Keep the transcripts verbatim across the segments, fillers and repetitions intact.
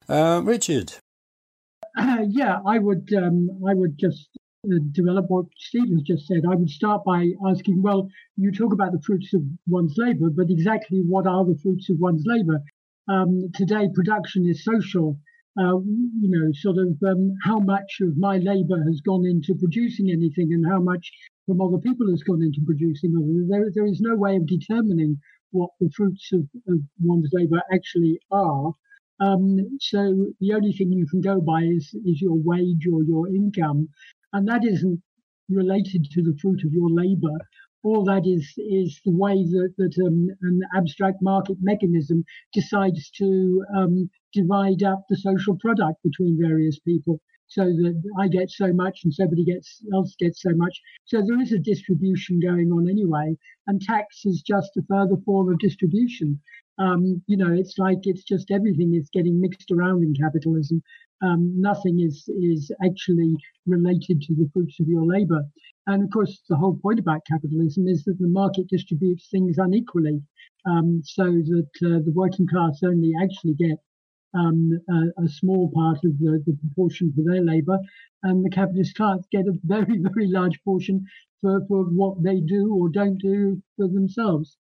Uh, Richard? Uh, yeah, I would um, I would just uh, develop what Stephen's just said. I would start by asking, well, you talk about the fruits of one's labour, but exactly what are the fruits of one's labour? Um, today, production is social. Uh, you know, sort of um, how much of my labour has gone into producing anything and how much from other people has gone into producing other. There, there is no way of determining what the fruits of, of one's labour actually are. Um, so the only thing you can go by is, is your wage or your income, and that isn't related to the fruit of your labour. All that is is the way that, that um, an abstract market mechanism decides to um, divide up the social product between various people, so that I get so much and somebody gets else gets so much. So there is a distribution going on anyway, and tax is just a further form of distribution. Um, you know, it's like it's just everything is getting mixed around in capitalism. Um, nothing is is actually related to the fruits of your labour. And of course, the whole point about capitalism is that the market distributes things unequally, um, so that uh, the working class only actually get um, a, a small part of the, the proportion for their labour, and the capitalist class get a very, very large portion for, for what they do or don't do for themselves.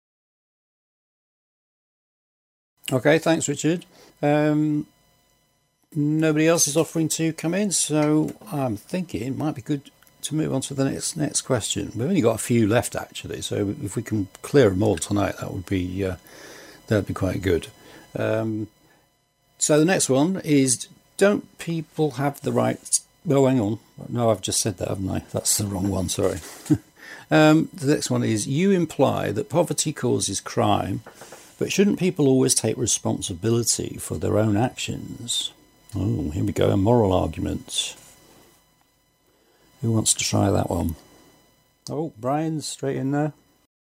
Okay, thanks, Richard. Um, nobody else is offering to come in, so I'm thinking it might be good to move on to the next next question. We've only got a few left, actually, so if we can clear them all tonight, that would be uh, that'd be quite good. Um, so the next one is: don't people have the right? Well, hang on. No, I've just said that, haven't I? That's the wrong one. Sorry. um, the next one is: you imply that poverty causes crime, but shouldn't people always take responsibility for their own actions? Oh, here we go. A moral argument. Who wants to try that one? Oh, Brian's straight in there.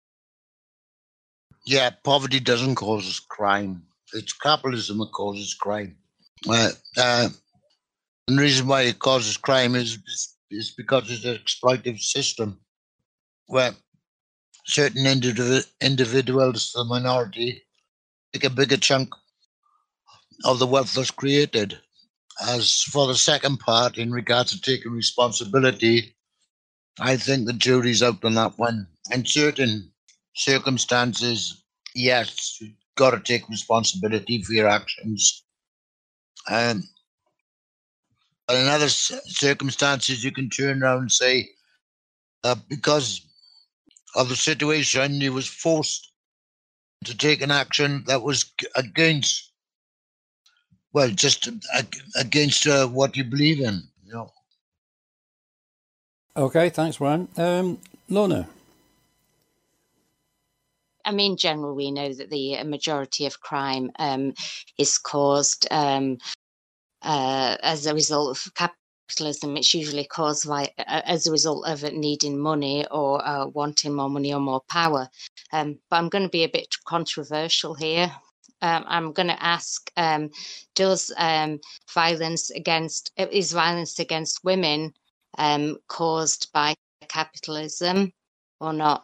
Yeah, poverty doesn't cause crime. It's capitalism that causes crime. Uh, uh, and the reason why it causes crime is, is, is because it's an exploitative system where certain individu- individuals, the minority, take a bigger chunk of the wealth that's created. As for the second part, in regards to taking responsibility, I think the jury's out on that one. In certain circumstances, yes, you've got to take responsibility for your actions. Um, but in other circumstances, you can turn around and say, uh, because of the situation, you was forced to take an action that was against, well, just against uh, what you believe in, you know. Okay, thanks, Brian. Um, Lorna? I mean, in general, we know that the majority of crime um, is caused um, uh, as a result of capitalism. It's usually caused by, uh, as a result of it needing money or uh, wanting more money or more power. Um, but I'm going to be a bit controversial here. Um, I'm going to ask, um, does um, violence against, is violence against women um, caused by capitalism or not?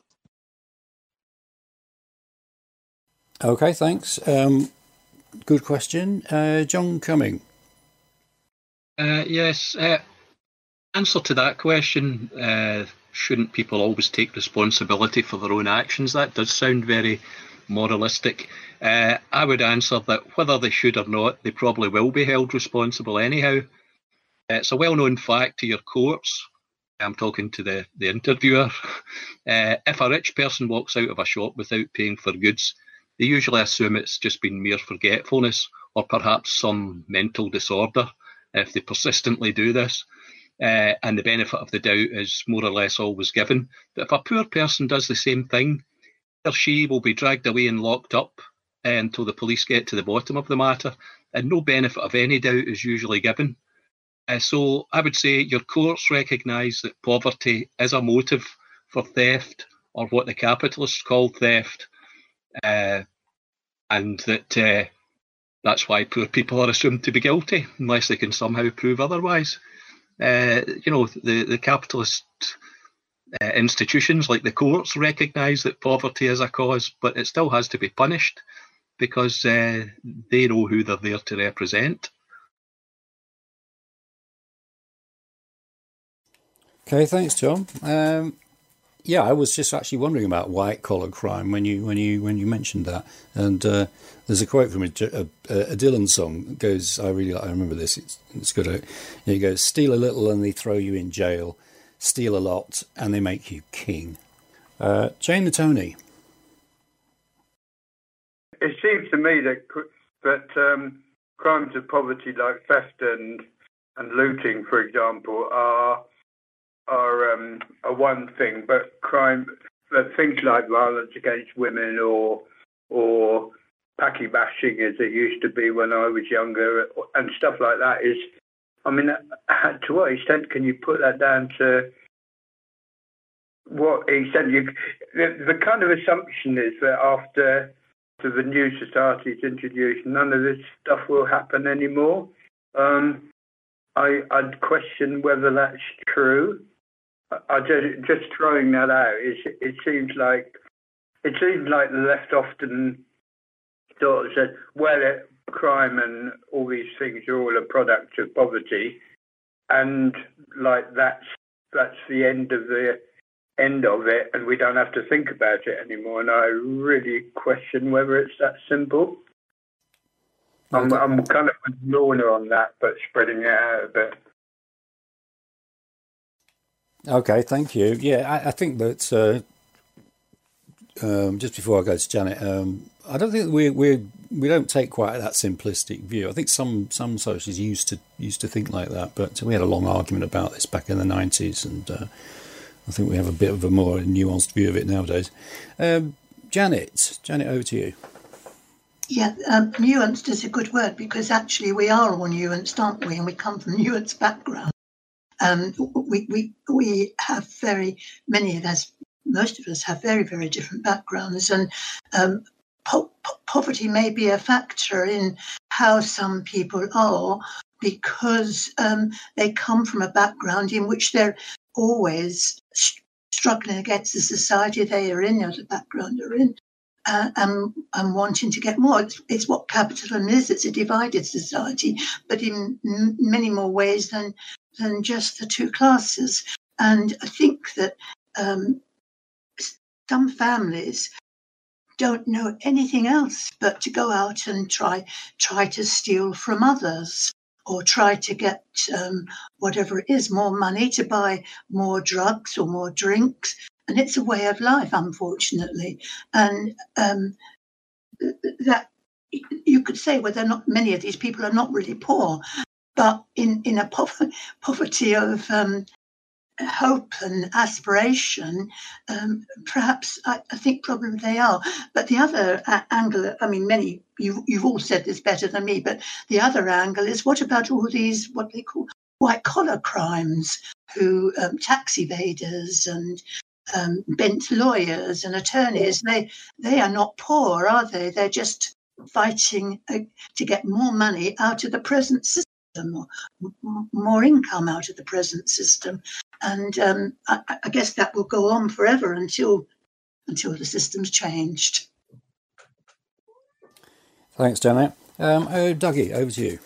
Okay, thanks. Um, good question. Uh, John Cumming. Uh, yes. Uh, answer to that question, uh, shouldn't people always take responsibility for their own actions? That does sound very moralistic. Uh, I would answer that whether they should or not, they probably will be held responsible anyhow. Uh, it's a well-known fact to your courts. I'm talking to the, the interviewer. Uh, if a rich person walks out of a shop without paying for goods, they usually assume it's just been mere forgetfulness or perhaps some mental disorder if they persistently do this. Uh, and the benefit of the doubt is more or less always given. But if a poor person does the same thing, he or she will be dragged away and locked up uh, until the police get to the bottom of the matter, and no benefit of any doubt is usually given. Uh, so I would say your courts recognise that poverty is a motive for theft, or what the capitalists call theft, uh, and that uh, that's why poor people are assumed to be guilty unless they can somehow prove otherwise. Uh, you know, the, the capitalist uh, institutions like the courts recognise that poverty is a cause, but it still has to be punished because uh, they know who they're there to represent. Okay, thanks, Tom. Um, yeah, I was just actually wondering about white collar crime when you when you when you mentioned that. And uh, there's a quote from a, a, a Dylan song that goes, I really I remember this. It's it's good. It goes, steal a little and they throw you in jail. Steal a lot and they make you king. Uh, Jane the Tony. It seems to me that that um, crimes of poverty like theft and and looting, for example, are are um, are one thing, but crime, but things like violence against women or or packy bashing, as it used to be when I was younger, and stuff like that is, I mean, to what extent can you put that down to what extent you? The, the kind of assumption is that after to the new society is introduced, none of this stuff will happen anymore. Um, I, I'd question whether that's true. I just just throwing that out. It, it seems like it seems like the left often sort of said, well, it, crime and all these things are all a product of poverty, and like that's that's the end of the end of it, and we don't have to think about it anymore. And I really question whether it's that simple. I'm, I'm kind of a loner on that, but spreading it out a bit. Okay, thank you. Yeah, I, I think that uh, um, just before I go to Janet, um, I don't think we we we don't take quite that simplistic view. I think some some socialists used to used to think like that, but we had a long argument about this back in the nineties, and uh, I think we have a bit of a more nuanced view of it nowadays. Um, Janet, Janet, over to you. Yeah, um, nuanced is a good word, because actually we are all nuanced, aren't we? And we come from nuanced backgrounds. Um, we, we, we have very, many of us, most of us have very, very different backgrounds. And um, po- po- poverty may be a factor in how some people are, because um, they come from a background in which they're always st- struggling against the society they are in, or the background they're in. Uh, and, and wanting to get more. It's, it's what capitalism is. It's a divided society, but in m- many more ways than than just the two classes. And I think that um, some families don't know anything else but to go out and try try to steal from others, or try to get um, whatever it is, more money to buy more drugs or more drinks. And it's a way of life, unfortunately. And um, that you could say, well, they're not, many of these people are not really poor, but in, in a po- poverty of um, hope and aspiration, um, perhaps I, I think probably they are. But the other uh, angle, I mean, many, you, you've all said this better than me, but the other angle is, what about all these, what they call white collar crimes, who um, tax evaders and Um, bent lawyers and attorneys, they they are not poor, are they? They're just fighting uh, to get more money out of the present system, or m- more income out of the present system. And um, I, I guess that will go on forever until until the system's changed. Thanks, Janet. Um, oh, Dougie, over to you.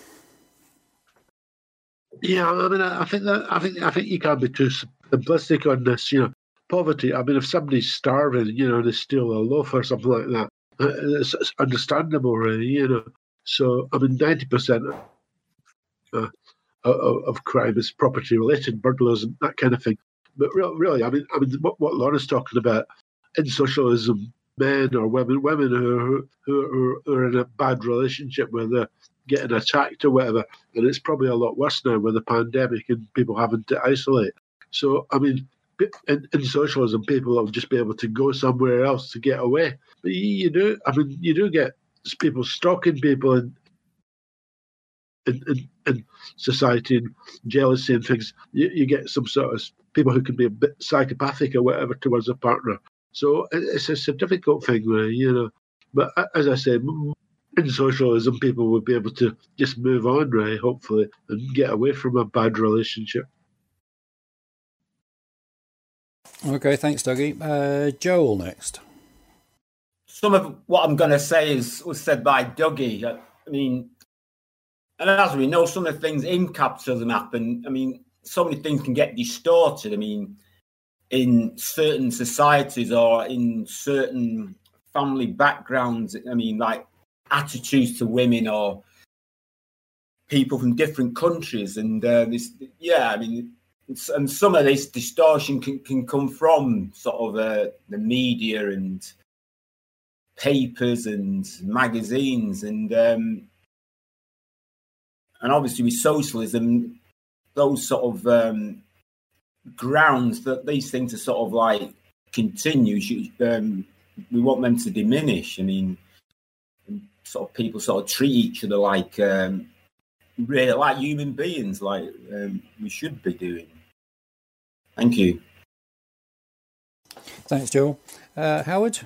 Yeah, I mean, I think that I think I think you can't be too simplistic on this. You know, poverty. I mean, if somebody's starving, you know, they steal a loaf or something like that, it's, it's understandable, really. You know, so I mean, ninety percent uh, of, of crime is property-related, burglars and that kind of thing. But re- really, I mean, I mean, what, what Laura's talking about in socialism, men or women, women who who, who are in a bad relationship where they're getting attacked or whatever, and it's probably a lot worse now with the pandemic and people having to isolate. So, I mean, in, in socialism, people will just be able to go somewhere else to get away. But you, you do, I mean, you do get people stalking people in, in, in, in society, and jealousy and things. You, you get some sort of people who can be a bit psychopathic or whatever towards a partner. So it, it's, it's a difficult thing, really, you know. But as I say, in socialism, people will be able to just move on, right, hopefully, and get away from a bad relationship. Okay, thanks, Dougie. Uh, Joel next. Some of what I'm going to say is was said by Dougie. I mean, and as we know, some of the things in capitalism happen. I mean, so many things can get distorted. I mean, in certain societies or in certain family backgrounds, I mean, like attitudes to women or people from different countries. And uh, this, yeah, I mean, and some of this distortion can, can come from sort of uh, the media and papers and magazines. And um, and obviously with socialism, those sort of um, grounds that these things are sort of like continue, um, we want them to diminish. I mean, sort of people sort of treat each other like um, really like human beings, like um, we should be doing. Thank you. Thanks, Joel. Uh, Howard?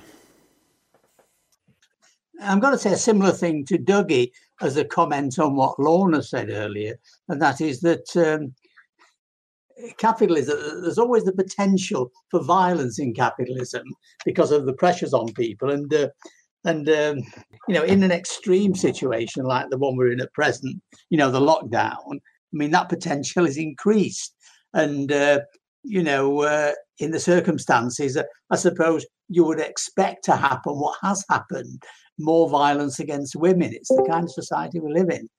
I'm going to say a similar thing to Dougie as a comment on what Lorna said earlier, and that is that um, capitalism, there's always the potential for violence in capitalism because of the pressures on people. And, uh, and um, you know, in an extreme situation like the one we're in at present, you know, the lockdown, I mean, that potential is increased. And, uh, you know, uh, in the circumstances, uh, I suppose you would expect to happen what has happened, more violence against women. It's the kind of society we live in.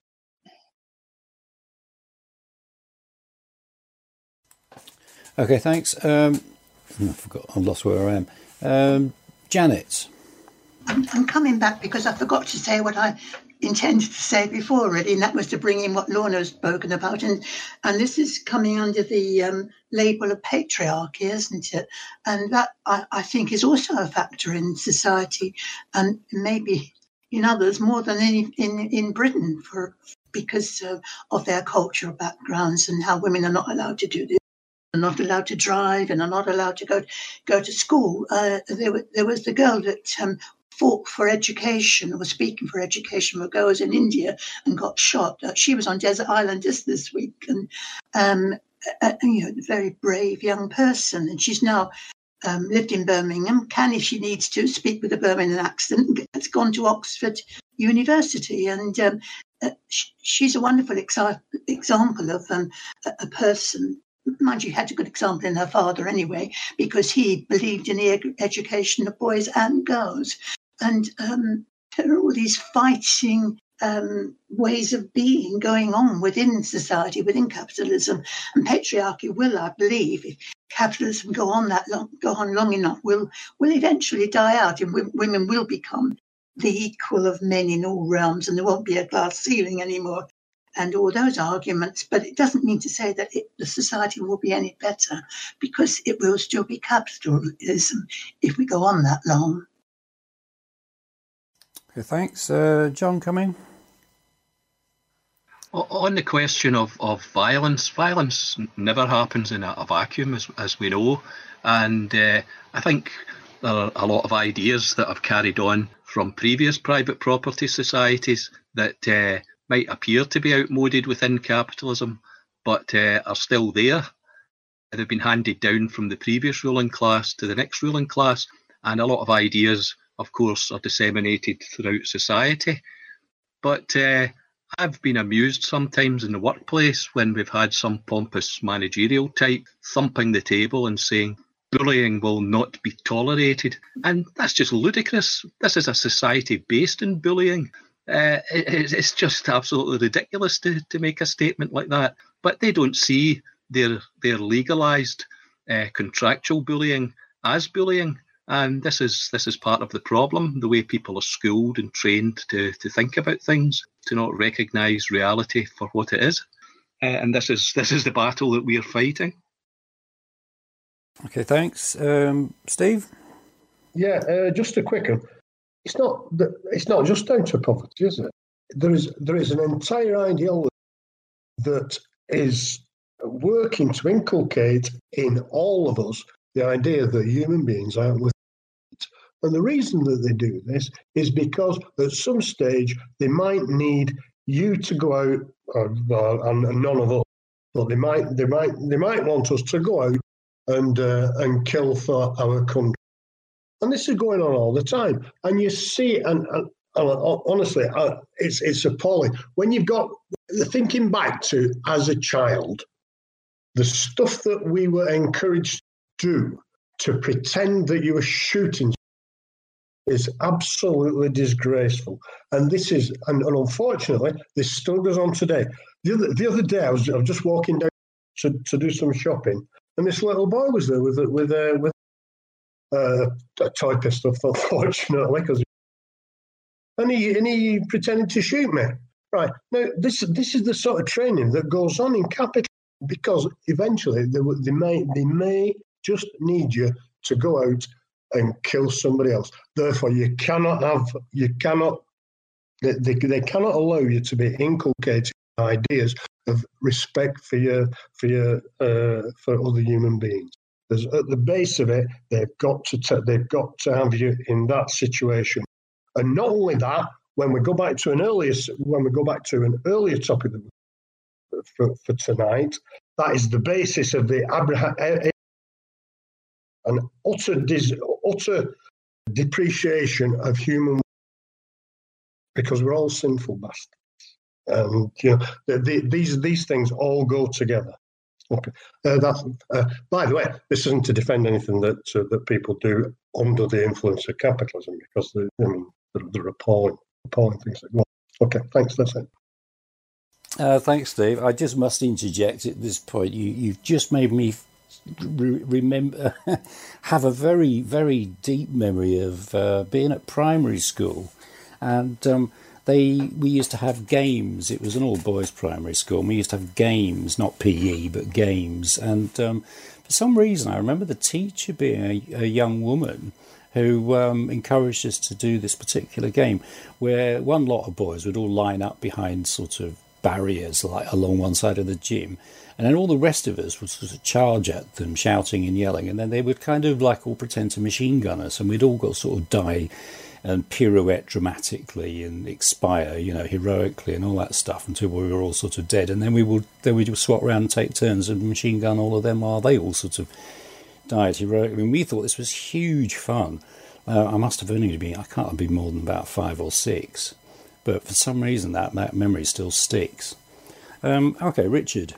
Okay, thanks. Um, I forgot, I've lost where I am. Um, Janet. I'm, I'm coming back because I forgot to say what I intended to say before already, and that was to bring in what Lorna has spoken about. And and this is coming under the um, label of patriarchy, isn't it? And that, I, I think, is also a factor in society, and maybe in others more than in, in, in Britain, for because uh, of their cultural backgrounds and how women are not allowed to do this. Are not allowed to drive and are not allowed to go go to school. Uh, there, there was the girl that um, fought for education, or was speaking for education for girls in India and got shot. Uh, she was on Desert Island just this week, and um, a, you know, a very brave young person. And she's now um, lived in Birmingham. Can, if she needs to, speak with a Birmingham accent. Has gone to Oxford University, and um, uh, she, she's a wonderful exa- example of um, a, a person. Mind you, had a good example in her father anyway, because he believed in the education of boys and girls. And um, there are all these fighting um, ways of being going on within society, within capitalism. And patriarchy will, I believe, if capitalism go on that long, go on long enough, will will eventually die out, and w- women will become the equal of men in all realms, and there won't be a glass ceiling anymore. And all those arguments, but it doesn't mean to say that it, the society will be any better, because it will still be capitalism if we go on that long. Okay, thanks. Uh, John, come in. On the question of, of violence, violence never happens in a, a vacuum, as, as we know. And uh, I think there are a lot of ideas that have carried on from previous private property societies that uh, might appear to be outmoded within capitalism, but uh, are still there. They've been handed down from the previous ruling class to the next ruling class, and a lot of ideas, of course, are disseminated throughout society. But uh, I've been amused sometimes in the workplace when we've had some pompous managerial type thumping the table and saying, bullying will not be tolerated. And that's just ludicrous. This is a society based in bullying. Uh, it, it's just absolutely ridiculous to, to make a statement like that. But they don't see their their legalised uh, contractual bullying as bullying, and this is this is part of the problem. The way people are schooled and trained to to think about things, to not recognise reality for what it is, uh, and this is this is the battle that we are fighting. Okay, thanks, um, Steve. Yeah, uh, just a quick one. It's not it's not just down to poverty, is it? There is there is an entire ideology that is working to inculcate in all of us the idea that human beings aren't worth it. And the reason that they do this is because at some stage they might need you to go out, or, or, and none of us, but they might they might they might want us to go out and uh, and kill for our country. And this is going on all the time. And you see, and, and, and honestly, uh, it's it's appalling. When you've got, thinking back to as a child, the stuff that we were encouraged to do to pretend that you were shooting is absolutely disgraceful. And this is, and, and unfortunately, this still goes on today. The other, the other day, I was, I was just walking down to, to do some shopping, and this little boy was there with with uh, with uh, a toy pistol, unfortunately, because and he and he pretended to shoot me. Right now, this this is the sort of training that goes on in capital, because eventually they they may they may just need you to go out and kill somebody else. Therefore, you cannot have, you cannot, they, they, they cannot allow you to be inculcating ideas of respect for your, for your, uh, for other human beings. There's, at the base of it, they've got to, t- they've got to have you in that situation. And not only that, when we go back to an earlier, when we go back to an earlier topic for, for tonight, that is the basis of the Abraham. An utter, dis, utter depreciation of human, because we're all sinful bastards, and you know the, the, these these things all go together. Okay, uh, that's, uh, by the way, this isn't to defend anything that uh, that people do under the influence of capitalism, because they, I mean they're, they're appalling, appalling things that go on. Okay, thanks. That's it. Uh, thanks, Steve. I just must interject at this point. You you've just made me Re- remember have a very very deep memory of uh, being at primary school, and um, they we used to have games. It was an all boys primary school, and we used to have games, not P E but games. And um, for some reason I remember the teacher being a, a young woman who um, encouraged us to do this particular game, where one lot of boys would all line up behind sort of barriers like along one side of the gym, and then all the rest of us would sort of charge at them, shouting and yelling, and then they would kind of like all pretend to machine gun us, and we'd all got to sort of die and pirouette dramatically and expire, you know, heroically and all that stuff until we were all sort of dead, and then we would then we'd swap around and take turns and machine gun all of them while they all sort of died heroically. I mean, we thought this was huge fun. Uh, I must have only been, I can't have been more than about five or six, but for some reason that, that memory still sticks. Um, okay, Richard.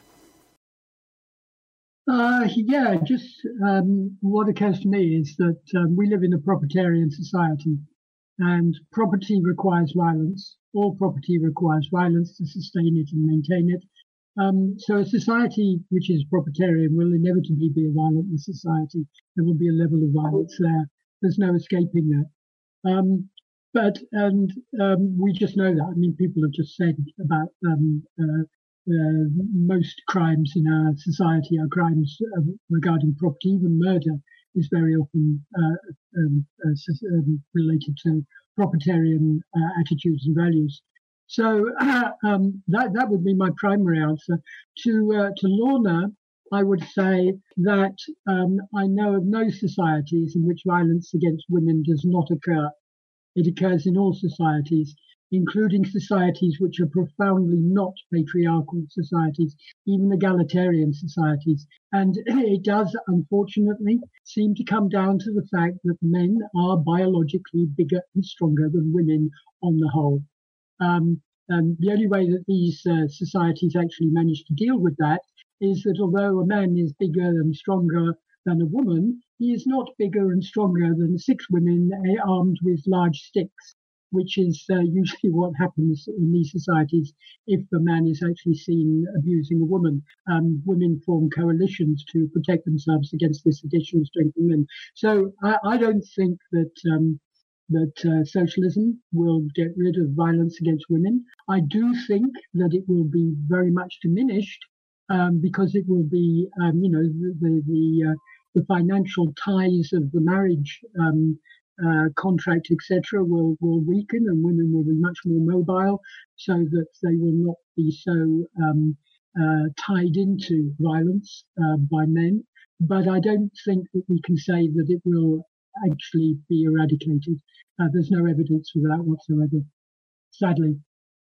Uh, yeah, just um, what occurs to me is that um, we live in a proprietarian society, and property requires violence. All property requires violence to sustain it and maintain it. Um, so a society which is proprietarian will inevitably be a violent society. There will be a level of violence there. There's no escaping that. Um, but, and um, we just know that. I mean, people have just said about um, uh, uh, most crimes in our society are crimes uh, regarding property. Even murder is very often uh, um, uh, um, related to proprietarian uh, attitudes and values. So uh, um, that that would be my primary answer. To uh, to Lorna, I would say that um, I know of no societies in which violence against women does not occur. It occurs in all societies, including societies which are profoundly not patriarchal societies, even egalitarian societies. And it does, unfortunately, seem to come down to the fact that men are biologically bigger and stronger than women on the whole. Um, and the only way that these uh, societies actually manage to deal with that is that although a man is bigger and stronger than a woman, he is not bigger and stronger than six women armed with large sticks, which is uh, usually what happens in these societies if a man is actually seen abusing a woman. Um, women form coalitions to protect themselves against this additional strength of men. So I, I don't think that um, that uh, socialism will get rid of violence against women. I do think that it will be very much diminished um, because it will be, um, you know, the the the, uh, the financial ties of the marriage um, uh, contract, et cetera, will will weaken, and women will be much more mobile, so that they will not be so um, uh, tied into violence uh, by men. But I don't think that we can say that it will actually be eradicated. Uh, there's no evidence for that whatsoever, sadly.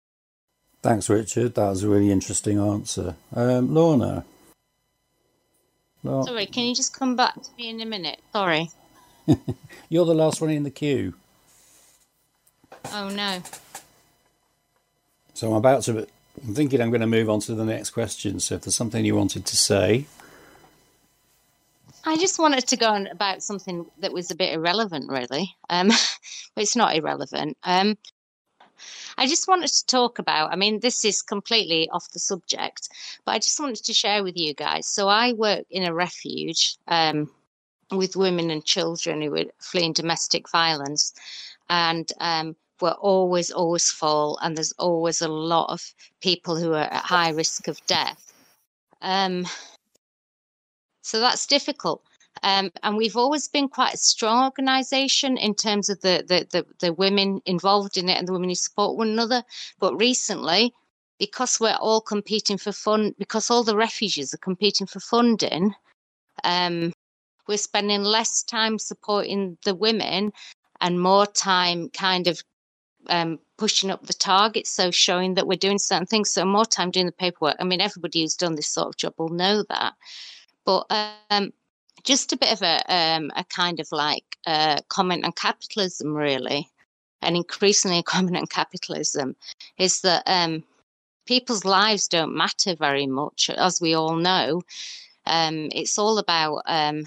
Thanks, Richard. That was a really interesting answer. Um, Lorna? Lorna? Sorry, can you just come back to me in a minute? Sorry. You're the last one in the queue. Oh, no. So I'm about to... I'm thinking I'm going to move on to the next question. So if there's something you wanted to say... I just wanted to go on about something that was a bit irrelevant, really. Um, but it's not irrelevant. Um, I just wanted to talk about, I mean, this is completely off the subject, but I just wanted to share with you guys. So I work in a refuge um, with women and children who are fleeing domestic violence. And um, we're always, always full, and there's always a lot of people who are at high risk of death. Um, so that's difficult. Um, and we've always been quite a strong organisation in terms of the, the, the, the women involved in it and the women who support one another. But recently, because we're all competing for fund, because all the refugees are competing for funding, um, we're spending less time supporting the women and more time kind of um, pushing up the targets, so showing that we're doing certain things, so more time doing the paperwork. I mean, everybody who's done this sort of job will know that. But um, just a bit of a, um, a kind of like uh, comment on capitalism, really, and increasingly a comment on capitalism, is that um, people's lives don't matter very much, as we all know. Um, it's all about um,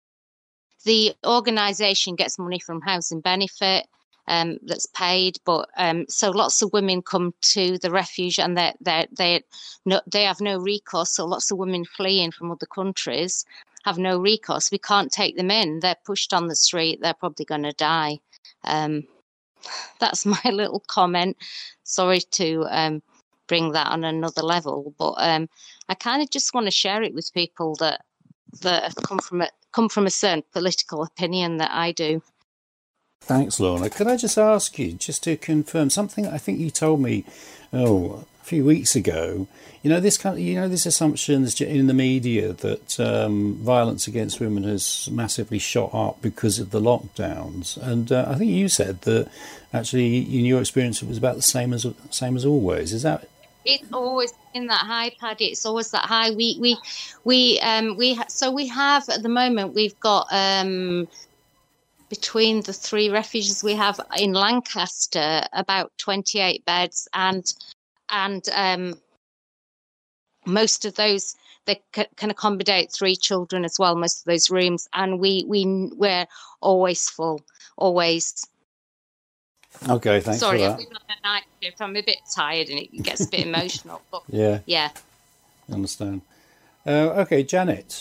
the organisation gets money from housing benefit um, that's paid, but um, so lots of women come to the refuge and they they they no, they have no recourse. So lots of women fleeing from other countries have no recourse. We can't take them in. They're pushed on the street. They're probably going to die. Um, that's my little comment. Sorry to um, bring that on another level, but um, I kind of just want to share it with people that that come from a come from a certain political opinion that I do. Thanks, Lorna. Could I just ask you, just to confirm something I think you told me, oh, a few weeks ago? You know, this kind of, you know, this assumption in the media that um, violence against women has massively shot up because of the lockdowns, and uh, I think you said that actually, in your experience, it was about the same as same as always. Is that? It's always in that high, Paddy. It's always that high. We we we um we ha- so we have at the moment we've got um. between the three refuges we have in Lancaster, about twenty-eight beds, and and um, most of those they c- can accommodate three children as well. Most of those rooms, and we we we're always full, always. Okay, thanks Sorry, for that. I've been on a night shift. I'm a bit tired, and it gets a bit emotional. But yeah, yeah, I understand. Uh, okay, Janet.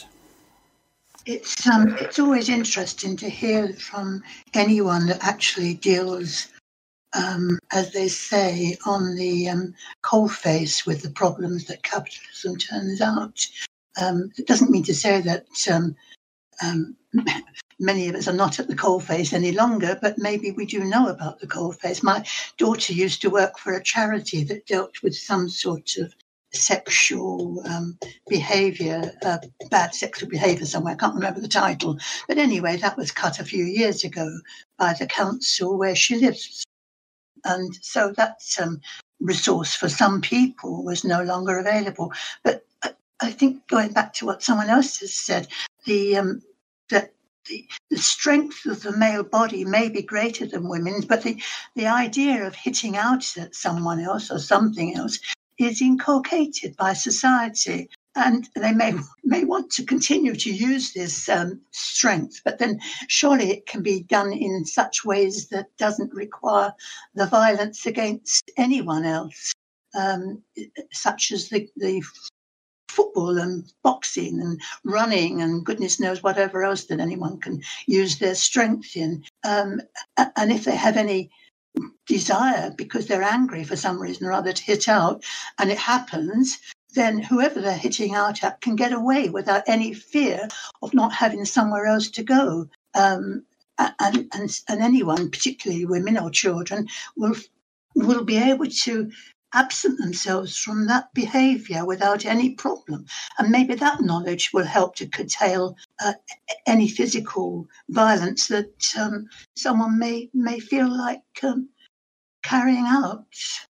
It's um, it's always interesting to hear from anyone that actually deals, um, as they say, on the um, coalface with the problems that capitalism turns out. Um, it doesn't mean to say that um, um, many of us are not at the coalface any longer, but maybe we do know about the coalface. My daughter used to work for a charity that dealt with some sort of sexual um, behaviour, uh, bad sexual behaviour somewhere. I can't remember the title. But anyway, that was cut a few years ago by the council where she lives. And so that um, resource for some people was no longer available. But I, I think going back to what someone else has said, the um, that the, the strength of the male body may be greater than women's, but the, the idea of hitting out at someone else or something else is inculcated by society, and they may may want to continue to use this um, strength, but then surely it can be done in such ways that doesn't require the violence against anyone else, um, such as the, the football and boxing and running and goodness knows whatever else that anyone can use their strength in. Um, and if they have any desire because they're angry for some reason or other to hit out, and it happens, then whoever they're hitting out at can get away without any fear of not having somewhere else to go. Um, and, and and anyone, particularly women or children, will will be able to absent themselves from that behaviour without any problem. And maybe that knowledge will help to curtail uh, any physical violence that um, someone may may feel like um, carrying out.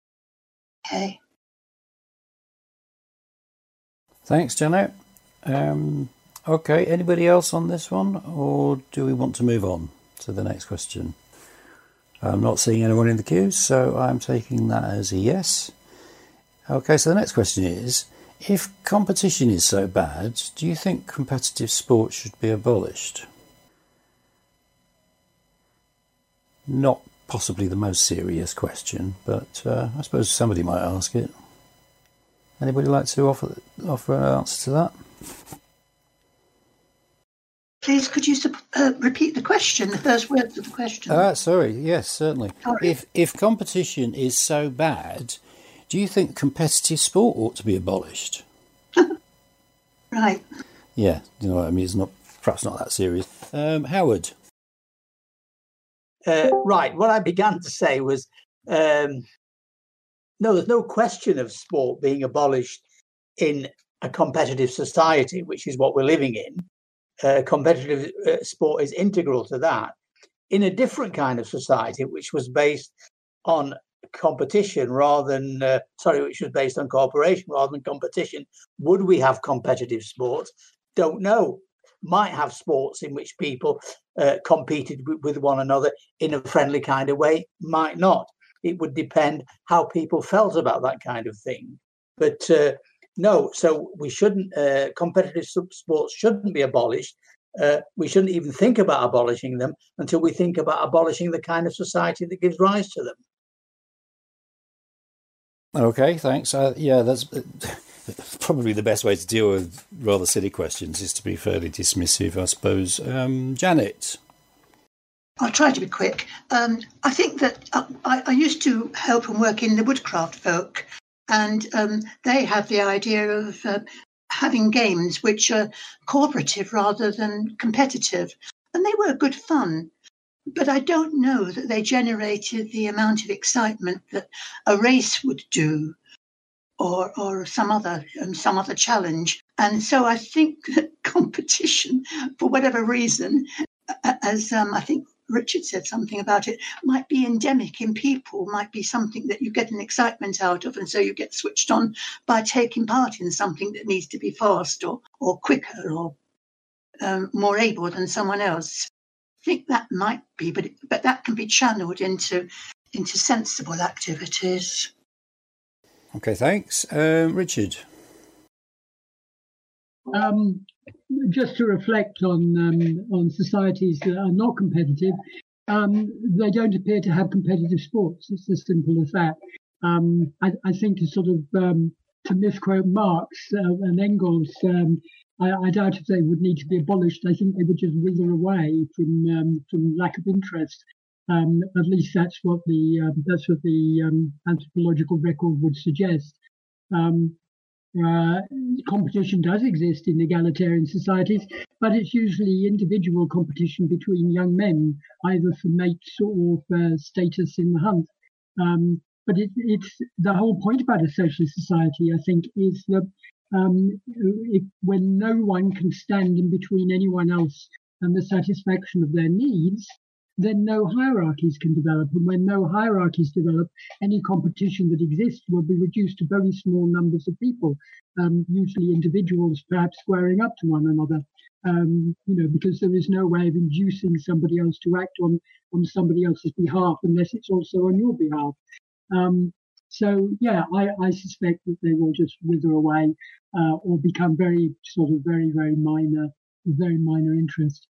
Okay. Thanks, Janet. Um, okay, anybody else on this one, or do we want to move on to the next question? I'm not seeing anyone in the queue, so I'm taking that as a yes. Okay, so the next question is, If competition is so bad, do you think competitive sport should be abolished? Not possibly the most serious question, but uh, I suppose somebody might ask it. Anybody like to offer offer an answer to that? Please, could you uh, repeat the question, the first words of the question? Ah, sorry. Yes, certainly. Sorry. If if competition is so bad, do you think competitive sport ought to be abolished? Right. Yeah, you know what I mean. It's not perhaps not that serious. Um, Howard. Uh, right. What I began to say was, um, no, there's no question of sport being abolished in a competitive society, which is what we're living in. Uh, competitive uh, sport is integral to that. In a different kind of society, which was based on competition rather than, uh, sorry, which was based on cooperation rather than competition, would we have competitive sports? Don't know. Might have sports in which people uh, competed w- with one another in a friendly kind of way. Might not. It would depend how people felt about that kind of thing. But uh, no, so we shouldn't, uh, competitive sports shouldn't be abolished. Uh, we shouldn't even think about abolishing them until we think about abolishing the kind of society that gives rise to them. Okay, thanks. Uh, yeah, that's probably the best way to deal with rather silly questions, is to be fairly dismissive, I suppose. Um, Janet. I'll try to be quick. Um, I think that uh, I, I used to help and work in the woodcraft folk, and um, they have the idea of uh, having games which are cooperative rather than competitive, and they were good fun. But I don't know that they generated the amount of excitement that a race would do, or or some other um, some other challenge. And so I think that competition, for whatever reason, as um, I think Richard said something about it, might be endemic in people, might be something that you get an excitement out of, and so you get switched on by taking part in something that needs to be fast or or quicker or um, more able than someone else. I think that might be, but but that can be channeled into into sensible activities. Okay, thanks. Um, Richard. Um, just to reflect on um, on societies that are not competitive, um, they don't appear to have competitive sports. It's as simple as that. Um, I, I think to sort of um, to misquote Marx uh, and Engels, um, I, I doubt if they would need to be abolished. I think they would just wither away from um, from lack of interest. Um, at least that's what the um, that's what the um, anthropological record would suggest. Um, uh, competition does exist in egalitarian societies, but it's usually individual competition between young men, either for mates or for status in the hunt. Um, but it, it's the whole point about a social society, I think, is that um, if, when no one can stand in between anyone else and the satisfaction of their needs, then no hierarchies can develop. And when no hierarchies develop, any competition that exists will be reduced to very small numbers of people, um, usually individuals perhaps squaring up to one another, um, you know, because there is no way of inducing somebody else to act on, on somebody else's behalf unless it's also on your behalf. Um, so, yeah, I, I suspect that they will just wither away uh, or become very sort of very, very minor, very minor interest.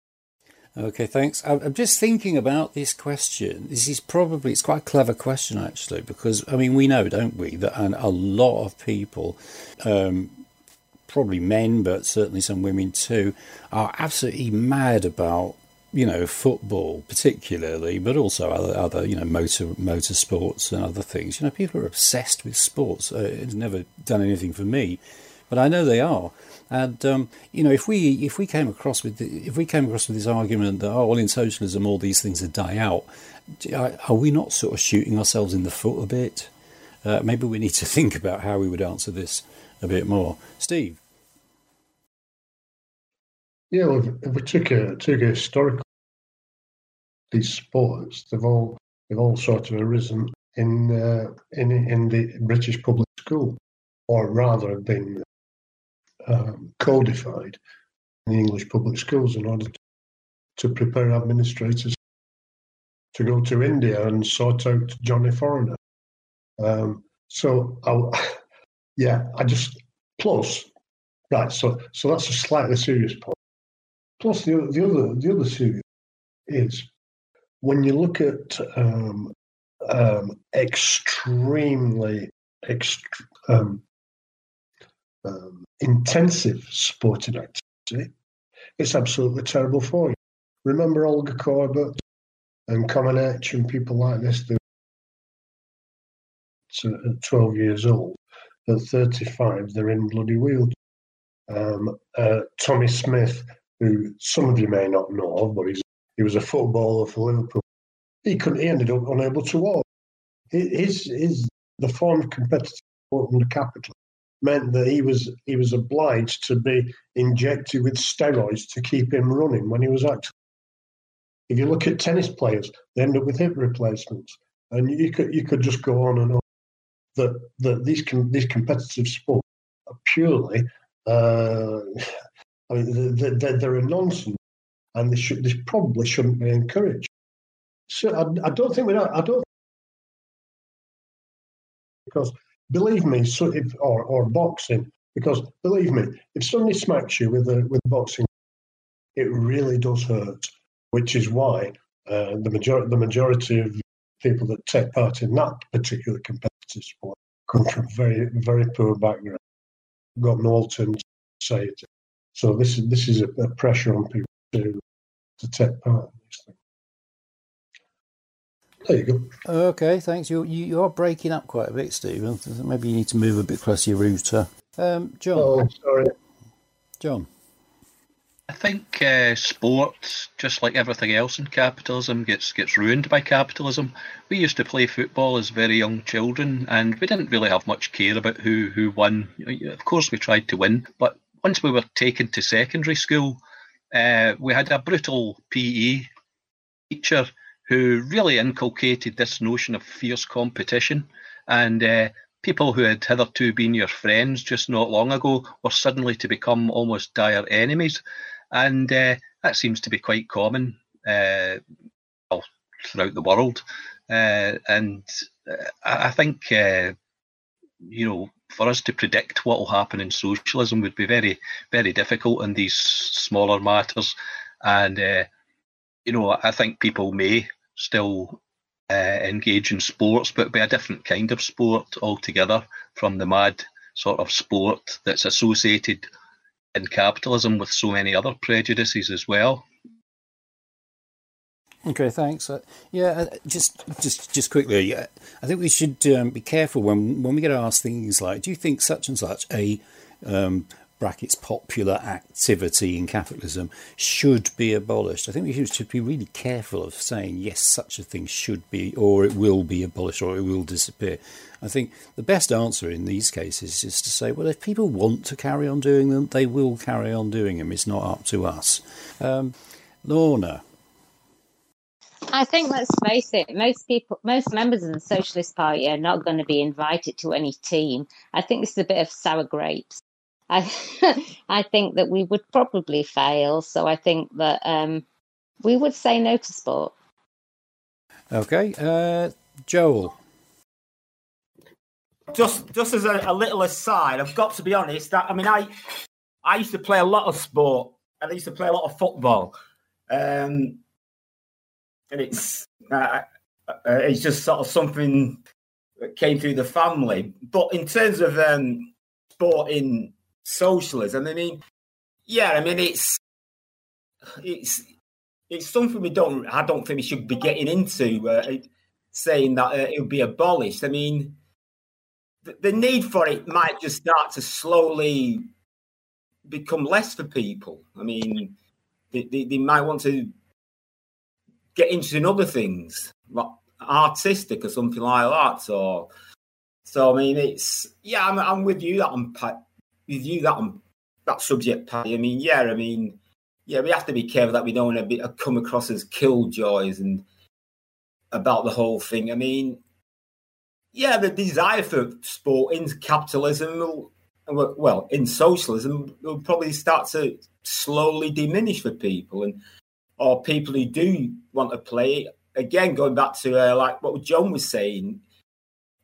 Okay, thanks. I'm just thinking about this question. This is probably, it's quite a clever question, actually, because, I mean, we know, don't we, that a lot of people, um, probably men, but certainly some women too, are absolutely mad about, you know, football particularly, but also other, other you know, motor motor sports and other things. You know, people are obsessed with sports. Uh, it's never done anything for me, but I know they are. And um, you know, if we if we came across with the, if we came across with this argument that oh, well, in socialism all these things would die out, are we not sort of shooting ourselves in the foot a bit? Uh, maybe we need to think about how we would answer this a bit more. Steve. Yeah, well, if we took a took a historical, these sports, they've all they've all sort of arisen in uh, in in the British public school, or rather have been Um, codified in the English public schools in order to, to prepare administrators to go to India and sort out Johnny Foreigner. Um, so, I'll, yeah, I just Plus, right, so so that's a slightly serious point. Plus, the, the other the other serious is when you look at um, um, extremely ext- um, um, intensive sporting activity, it's absolutely terrible for you. Remember Olga Korbut and Kamenech and people like this? They're at twelve years old. At thirty-five, they're in bloody wheelchairs. Um, uh, Tommy Smith, who some of you may not know of, but he's, he was a footballer for Liverpool. He couldn't. He ended up unable to walk. His, his the form of competitive sport under capital meant that he was he was obliged to be injected with steroids to keep him running when he was active. If you look at tennis players, they end up with hip replacements, and you could you could just go on and on. That that these com- these competitive sports are purely, uh, I mean, they're, they're a nonsense, and they should they probably shouldn't be encouraged. So I, I don't think we I don't because believe me, so if or or boxing because believe me, if somebody smacks you with a with boxing, it really does hurt. Which is why uh, the majority the majority of people that take part in that particular competitive sport come from very very poor background, got no alternative society. So this is this is a, a pressure on people to to take part in this thing. There you go. Okay, thanks. You you, you are breaking up quite a bit, Stephen. Maybe you need to move a bit closer to your router. Um, John. Oh, sorry. John. I think uh, sport, just like everything else in capitalism, gets gets ruined by capitalism. We used to play football as very young children, and we didn't really have much care about who, who won. Of course, we tried to win, but once we were taken to secondary school, uh, we had a brutal P E teacher who really inculcated this notion of fierce competition, and uh, people who had hitherto been your friends just not long ago were suddenly to become almost dire enemies. And uh, that seems to be quite common uh, well, throughout the world. Uh, and uh, I think, uh, you know, for us to predict what will happen in socialism would be very, very difficult in these smaller matters. And, uh, you know, I think people may still uh, engage in sports, but be a different kind of sport altogether from the mad sort of sport that's associated in capitalism with so many other prejudices as well. Okay, thanks. Uh, yeah, uh, just just just quickly, uh, I think we should um, be careful when when we get asked things like, "Do you think such and such a um, brackets popular activity in capitalism should be abolished?" I think we should, should be really careful of saying yes, such a thing should be, or it will be abolished, or it will disappear. I think the best answer in these cases is to say, well, if people want to carry on doing them, they will carry on doing them. It's not up to us. Um, Lorna. I think, let's face it, most people, most members of the Socialist Party are not going to be invited to any team. I think this is a bit of sour grapes. I, I think that we would probably fail. So I think that um, we would say no to sport. Okay, uh, Joel. Just, just as a, a little aside, I've got to be honest. That, I mean, I, I used to play a lot of sport, and I used to play a lot of football, um, and it's, uh, uh, it's just sort of something that came through the family. But in terms of um, sport in socialism, I mean, yeah, I mean, it's, it's, it's something we don't. I don't think we should be getting into, uh, saying that uh, it would be abolished. I mean, the need for it might just start to slowly become less for people. I mean, they, they, they might want to get into other things, like artistic or something like that. Or so, I mean, it's yeah. I'm, I'm with you that on with you that on that subject, Patty. I mean, yeah. I mean, yeah. We have to be careful that we don't want to be, come across as killjoys and about the whole thing. I mean. Yeah, the desire for sport in capitalism, will, well, in socialism, will probably start to slowly diminish for people, and or people who do want to play. Again, going back to uh, like what John was saying,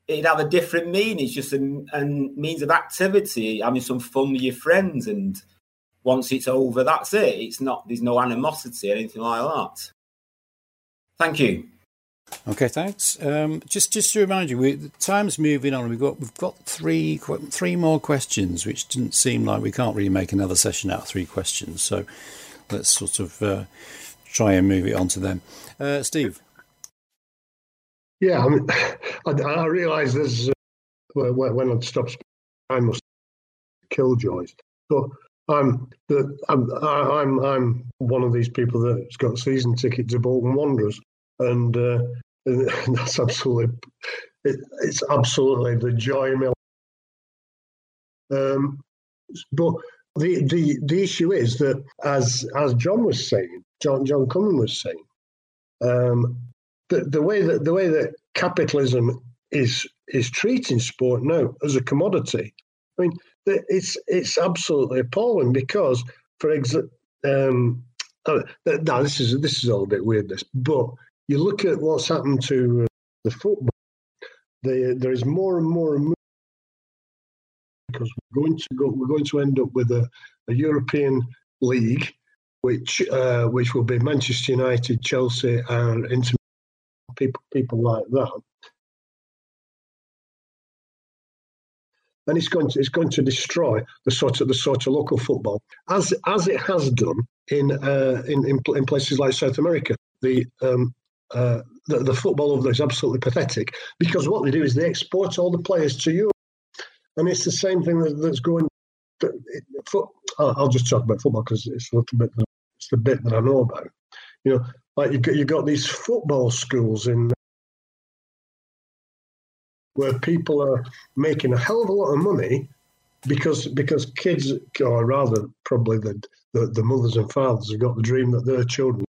it'd have a different meaning. It's just a, a means of activity, having some fun with your friends, and once it's over, that's it. It's not. There's no animosity or anything like that. Thank you. Okay, thanks. Um, just just to remind you, we, the time's moving on. We've got we've got three three more questions, which didn't seem like we can't really make another session out of three questions. So let's sort of uh, try and move it on to them. Uh, Steve. Yeah, I mean, I, I realise there's uh, when I'd stop, I must killjoys. But I'm the I'm I'm I'm one of these people that's got season ticket to Bolton Wanderers, and, uh, and that's absolutely it, it's absolutely the joy mill. Um, but the, the the issue is that as as John was saying, John John Cunningham was saying, um, the the way that the way that capitalism is is treating sport now as a commodity. I mean, it's it's absolutely appalling because, for example, um, uh, now this is this is all a bit weird, this, but you look at what's happened to uh, the football. The, there is more and more and more because we're going to go. We're going to end up with a, a European league, which uh, which will be Manchester United, Chelsea, and Inter people people like that. And it's going to it's going to destroy the sort of the sort of local football as as it has done in uh, in, in in places like South America. The um, uh, the, the football over there is absolutely pathetic because what they do is they export all the players to Europe, and it's the same thing that, that's going. Foot, I'll just talk about football because it's a little bit it's the bit that I know about. You know, like you got you got these football schools in. Where people are making a hell of a lot of money because because kids, or rather probably the, the, the mothers and fathers have got the dream that their children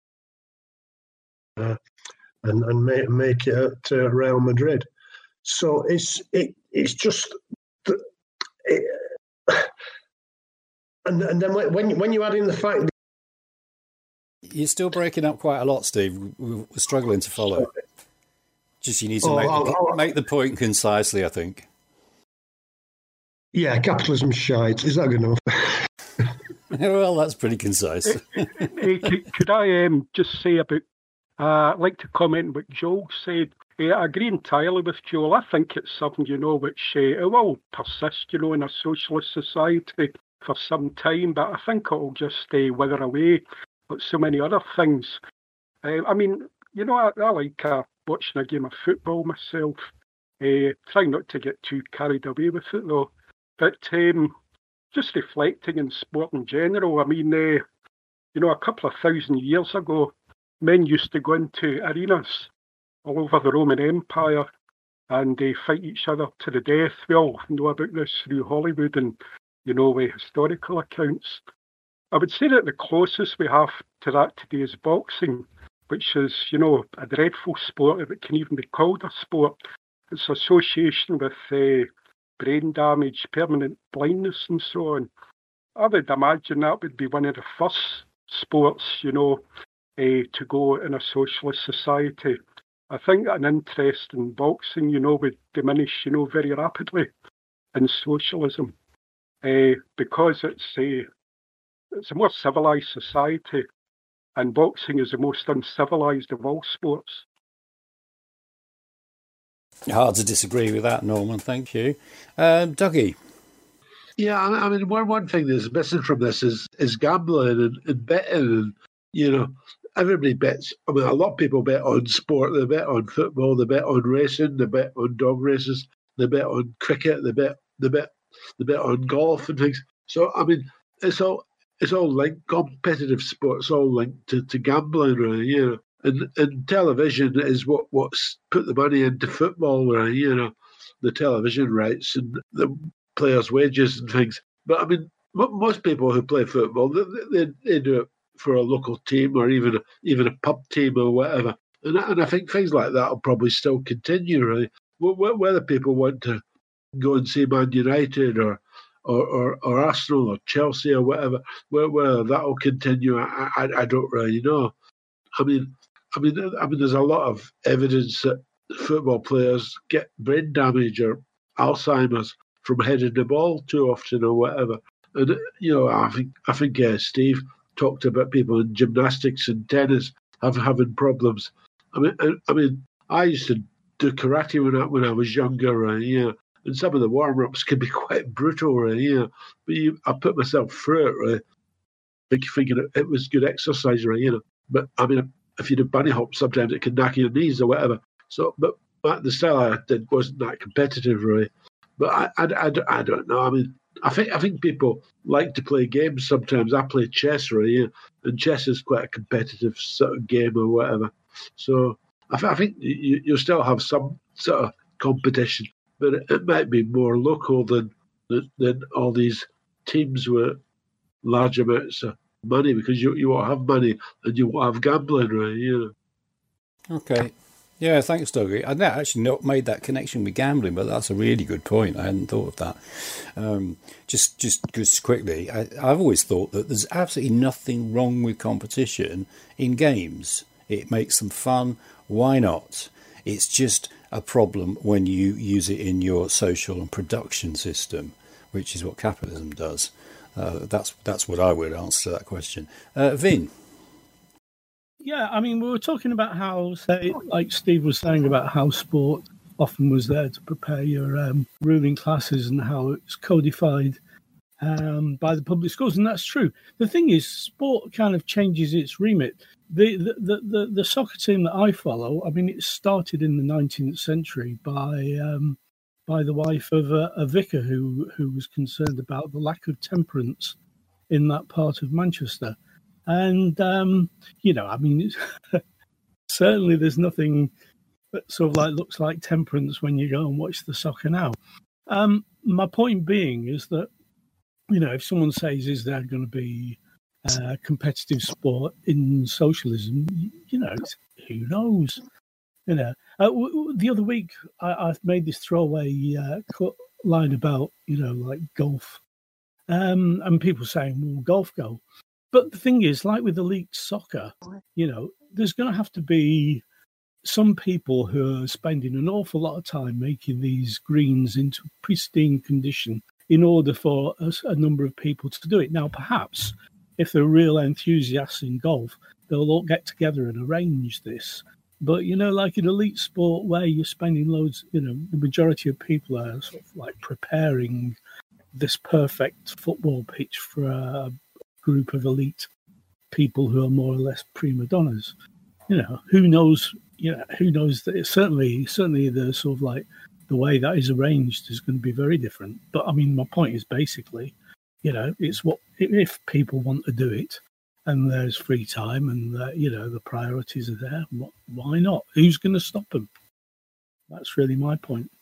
uh, and and make, make it at uh, Real Madrid. So it's it it's just it, and and then when when you add in the fact that you're still breaking up quite a lot, Steve. We're struggling to follow. Sorry. Just you need to oh, make, the, I'll, I'll, make the point concisely, I think. Yeah, capitalism's shite. Is that good enough? Well, that's pretty concise. Hey, could, could I um, just say about, uh, I'd like to comment on what Joel said. Uh, I agree entirely with Joel. I think it's something, you know, which uh, it will persist, you know, in a socialist society for some time, but I think it will just uh, wither away like so many other things. Uh, I mean, you know, I, I like uh, watching a game of football myself. Uh, trying not to get too carried away with it, though. But um, just reflecting in sport in general, I mean, uh, you know, a couple of thousand years ago, men used to go into arenas all over the Roman Empire and uh, fight each other to the death. We all know about this through Hollywood and, you know, uh, historical accounts. I would say that the closest we have to that today is boxing, which is, you know, a dreadful sport, if it can even be called a sport. Its association with uh, brain damage, permanent blindness and so on. I would imagine that would be one of the first sports, you know, uh, to go in a socialist society. I think an interest in boxing, you know, would diminish, you know, very rapidly in socialism uh, because it's a, it's a more civilised society. And boxing is the most uncivilised of all sports. Hard to disagree with that, Norman. Thank you. Um, Dougie? Yeah, I mean, one one thing that's missing from this is is gambling and, and betting. And, you know, everybody bets. I mean, a lot of people bet on sport. They bet on football. They bet on racing. They bet on dog races. They bet on cricket. They bet, they bet, they bet on golf and things. So, I mean, it's all... It's all linked, competitive sports, all linked to, to gambling, really, you know. And and television is what, what's put the money into football, really, you know, the television rights and the players' wages and things. But, I mean, most people who play football, they, they, they do it for a local team or even a, even a pub team or whatever. And, and I think things like that will probably still continue, really. Whether people want to go and see Man United or Or, or, or Arsenal or Chelsea or whatever, where, where that will continue, I, I, I don't really know. I mean, I mean, I mean, there's a lot of evidence that football players get brain damage or Alzheimer's from heading the ball too often or whatever. And you know, I think I think uh, Steve talked about people in gymnastics and tennis have having problems. I mean, I, I mean, I used to do karate when I when I was younger, uh, yeah, and some of the warm ups can be quite brutal, uh, yeah. But you, I put myself through it, uh, thinking it, it was good exercise, right, you know. But I mean, if you do bunny hop, sometimes it can knock your knees or whatever. So, but, but the style I did wasn't that competitive, really. But I, I, I, I don't know. I mean, I think I think people like to play games sometimes. I play chess, right, yeah, and chess is quite a competitive sort of game or whatever. So I, th- I think you, you'll still have some sort of competition, but it, it might be more local than, than than all these teams with large amounts of money, because you, you won't have money and you won't have gambling, right? You know. Okay. Yeah, thanks, Dougie. I'd actually not made that connection with gambling, but that's a really good point. I hadn't thought of that. Um, just, just, just quickly, I, I've always thought that there's absolutely nothing wrong with competition in games. It makes them fun. Why not? It's just a problem when you use it in your social and production system, which is what capitalism does. Uh, that's that's what I would answer to that question. Uh, Vin. Yeah, I mean, we were talking about how, say, like Steve was saying about how sport often was there to prepare your um, ruling classes and how it's codified um, by the public schools, and that's true. The thing is, sport kind of changes its remit. The the, the, the, the soccer team that I follow, I mean, it started in the nineteenth century by um, by the wife of a, a vicar who, who was concerned about the lack of temperance in that part of Manchester. And, um, you know, I mean, certainly there's nothing that sort of like looks like temperance when you go and watch the soccer now. Um, my point being is that, you know, if someone says, is there going to be uh, competitive sport in socialism, you know, who knows? You know, uh, w- w- the other week I, I made this throwaway uh, line about, you know, like golf. Um, and people saying, well, golf go. But the thing is, like with elite soccer, you know, there's going to have to be some people who are spending an awful lot of time making these greens into pristine condition in order for a, a number of people to do it. Now, perhaps if they're real enthusiasts in golf, they'll all get together and arrange this. But, you know, like in elite sport where you're spending loads, you know, the majority of people are sort of like preparing this perfect football pitch for a group of elite people who are more or less prima donnas. You know, who knows, you know, who knows that it's certainly, certainly the sort of like the way that is arranged is going to be very different. But I mean, my point is basically, you know, it's what, if people want to do it and there's free time and, uh, you know, the priorities are there, what, why not? Who's going to stop them? That's really my point.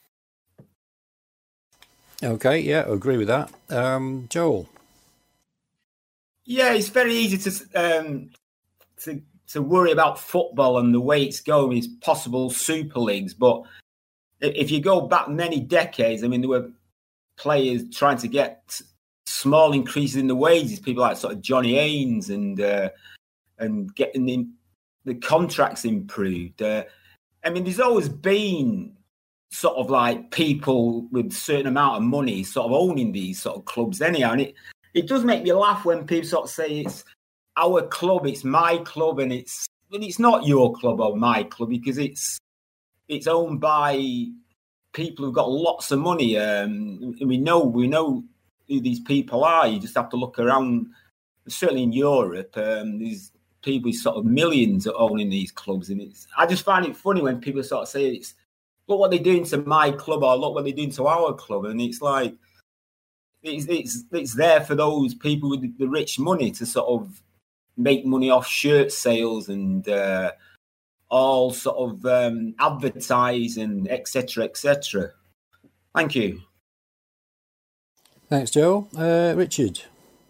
Okay, yeah, I agree with that. Um, Joel. Yeah, it's very easy to um, to to worry about football and the way it's going is possible super leagues. But if you go back many decades, I mean, there were players trying to get small increases in the wages. People like sort of Johnny Haynes and uh, and getting the, the contracts improved. Uh, I mean, there's always been sort of like people with a certain amount of money sort of owning these sort of clubs anyhow, and it. It does make me laugh when people sort of say it's our club, it's my club, and it's but it's not your club or my club because it's it's owned by people who've got lots of money. Um, and we know we know who these people are. You just have to look around. Certainly in Europe, um, there's people with sort of millions are owning these clubs, and it's. I just find it funny when people sort of say it's look what they're doing to my club or look what they're doing to our club, and it's like. It's, it's it's there for those people with the rich money to sort of make money off shirt sales and uh, all sort of um, advertise and et cetera, et cetera. Thank you. Thanks, Joel. Uh, Richard.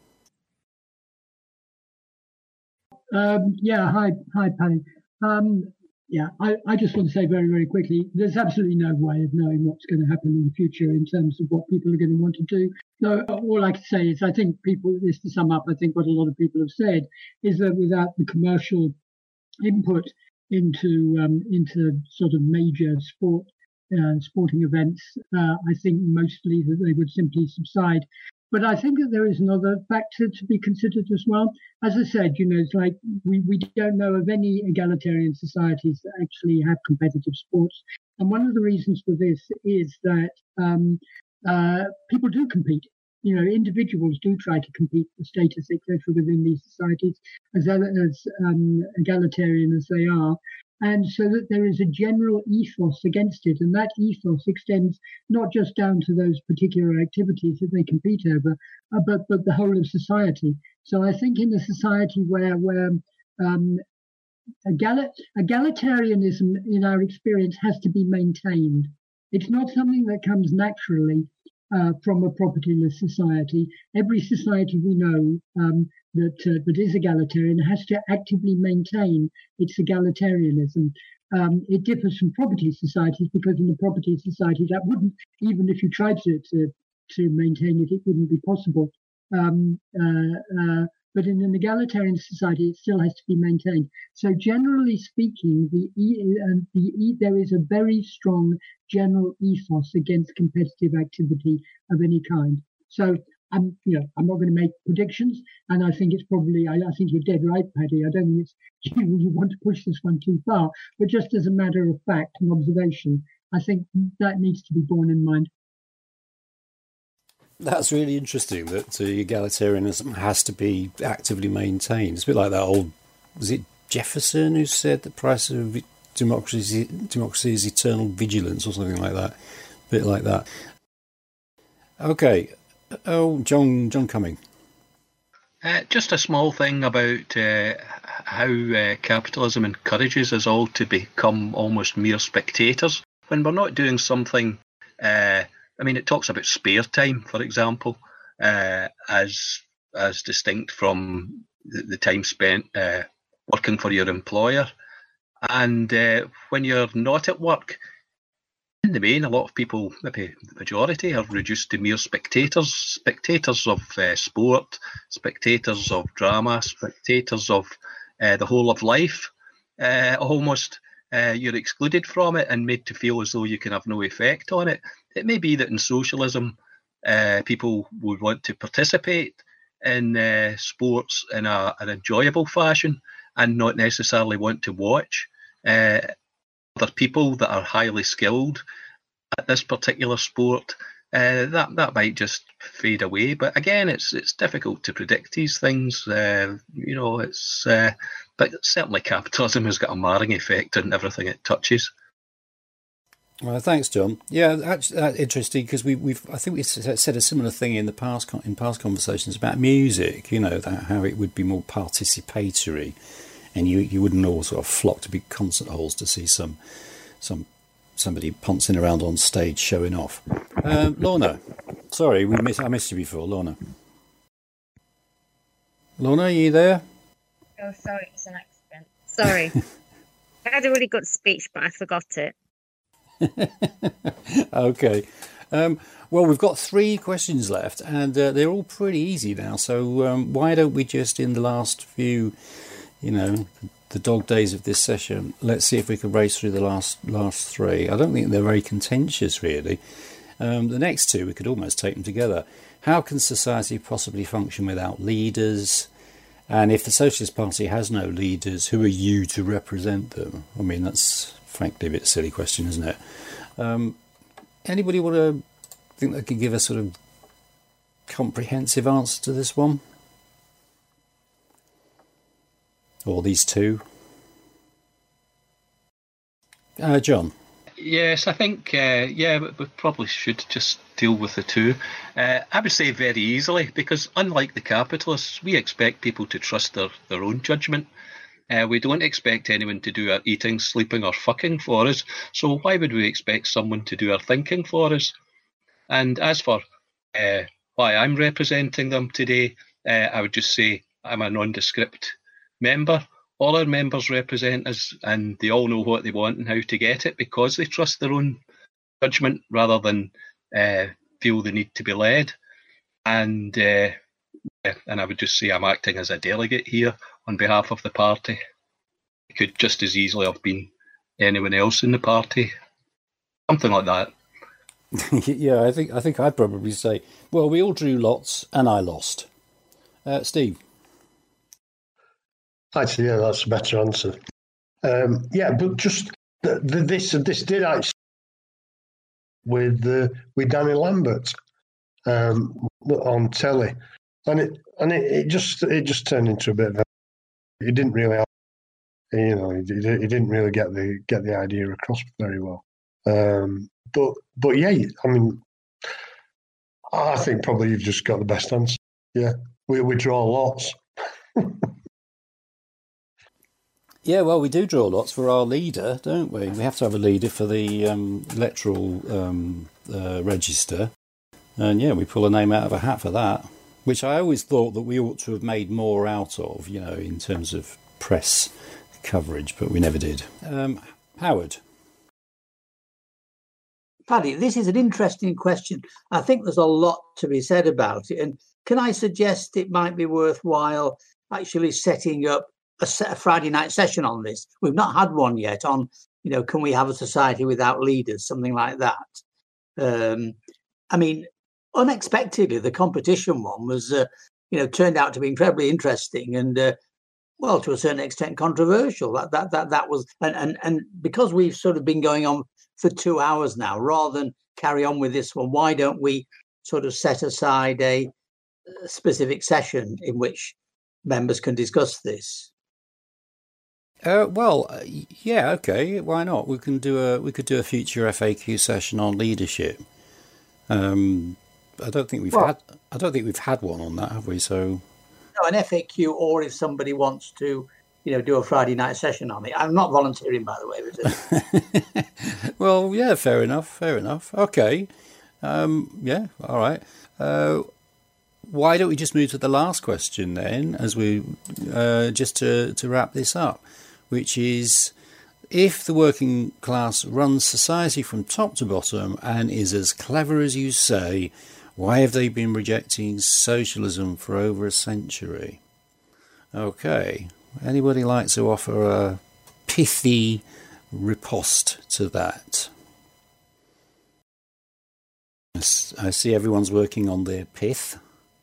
Um, yeah, hi, hi, Paddy. Um, yeah, I, I just want to say very, very quickly, there's absolutely no way of knowing what's going to happen in the future in terms of what people are going to want to do. No, all I can say is I think people, this to sum up, I think what a lot of people have said is that without the commercial input into um, into sort of major sport uh, sporting events, uh, I think mostly that they would simply subside. But I think that there is another factor to be considered as well. As I said, you know, it's like we, we don't know of any egalitarian societies that actually have competitive sports. And one of the reasons for this is that um, uh, people do compete. You know, individuals do try to compete for status, et cetera, within these societies, as, as um, egalitarian as they are. And so that there is a general ethos against it. And that ethos extends not just down to those particular activities that they compete over, uh, but, but the whole of society. So I think in a society where, where um, egal- egalitarianism, in our experience, has to be maintained. It's not something that comes naturally uh, from a propertyless society. Every society we know um, that uh, that is egalitarian has to actively maintain its egalitarianism. Um, it differs from property societies because in a property society that wouldn't, even if you tried to to, to maintain it, it wouldn't be possible. Um, uh, uh, but in an egalitarian society, it still has to be maintained. So generally speaking, the, uh, the there is a very strong general ethos against competitive activity of any kind. So I'm, you know, I'm not going to make predictions, and I think it's probably, I, I think you're dead right, Paddy. I don't think it's you, you want to push this one too far, but just as a matter of fact and observation, I think that needs to be borne in mind. That's really interesting that uh, egalitarianism has to be actively maintained. It's a bit like that old, was it Jefferson who said the price of democracy, democracy is eternal vigilance or something like that. A bit like that. Okay. Oh, John, John Cumming. Uh, just a small thing about uh, how uh, capitalism encourages us all to become almost mere spectators when we're not doing something. Uh, I mean, it talks about spare time, for example, uh, as as distinct from the, the time spent uh, working for your employer. And uh, when you're not at work, in the main, a lot of people, maybe the majority, are reduced to mere spectators, spectators of uh, sport, spectators of drama, spectators of uh, the whole of life. Uh, almost uh, you're excluded from it and made to feel as though you can have no effect on it. It may be that in socialism, uh, people would want to participate in uh, sports in a, an enjoyable fashion and not necessarily want to watch uh, other people that are highly skilled at this particular sport. Uh, that that might just fade away. But again, it's it's difficult to predict these things. Uh, you know, it's uh, but certainly capitalism has got a marring effect on everything it touches. Well, thanks, John. Yeah, that's uh, interesting because we, we've I think we said a similar thing in the past in past conversations about music. You know, that, how it would be more participatory, and you you wouldn't all sort of flock to big concert halls to see some some somebody pouncing around on stage showing off. Um, Lorna, sorry, we missed, I missed you before, Lorna. Lorna, are you there? Oh, sorry, it's an accident. Sorry. I had a really good speech, but I forgot it. Okay. Um, well, we've got three questions left, and uh, they're all pretty easy now. So um, why don't we just, in the last few, you know, the dog days of this session, let's see if we can race through the last last three. I don't think they're very contentious, really. Um, the next two, we could almost take them together. How can society possibly function without leaders? And if the Socialist Party has no leaders, who are you to represent them? I mean, that's frankly a bit silly question, isn't it? Um, anybody want to think they can give a sort of comprehensive answer to this one? Or these two? Uh, John? Yes, I think, uh, yeah, we probably should just deal with the two. Uh, I would say very easily, because unlike the capitalists, we expect people to trust their, their own judgment. Uh, we don't expect anyone to do our eating, sleeping or fucking for us, so why would we expect someone to do our thinking for us? And as for uh, why I'm representing them today, uh, I would just say I'm a nondescript member. All our members represent us, and they all know what they want and how to get it because they trust their own judgment rather than uh, feel the need to be led. And uh, yeah, and I would just say I'm acting as a delegate here on behalf of the party. It could just as easily have been anyone else in the party. Something like that. Yeah, I think I think I'd probably say, well, we all drew lots and I lost. Uh, Steve? Actually, yeah, that's a better answer. Um, yeah, but just the, the, this this did actually with uh, with Danny Lambert um, on telly, and it and it, it just it just turned into a bit of a. He didn't really, have, you know, he, he didn't really get the get the idea across very well. Um, but but yeah, I mean, I think probably you've just got the best answer. Yeah, we we draw lots. Yeah, well, we do draw lots for our leader, don't we? We have to have a leader for the um, electoral um, uh, register. And yeah, we pull a name out of a hat for that, which I always thought that we ought to have made more out of, you know, in terms of press coverage, but we never did. Um, Howard? Paddy, this is an interesting question. I think there's a lot to be said about it. And can I suggest it might be worthwhile actually setting up a, a Friday night session on this? We've not had one yet on, you know, can we have a society without leaders, something like that. Um, I mean, unexpectedly, the competition one was, uh, you know, turned out to be incredibly interesting and, uh, well, to a certain extent, controversial. That that that that was, and and and because we've sort of been going on for two hours now, rather than carry on with this one, why don't we sort of set aside a specific session in which members can discuss this? Uh, well, uh, yeah, okay. Why not? We can do a we could do a future F A Q session on leadership. Um, I don't think we've well, had I don't think we've had one on that, have we? So no, an F A Q, or if somebody wants to, you know, do a Friday night session on it. I'm not volunteering, by the way. But, uh... well, yeah, fair enough, fair enough. Okay, um, yeah, all right. Uh, why don't we just move to the last question then, as we uh, just to to wrap this up, which is, if the working class runs society from top to bottom and is as clever as you say, why have they been rejecting socialism for over a century? Okay. Anybody like to offer a pithy riposte to that? I see everyone's working on their pith.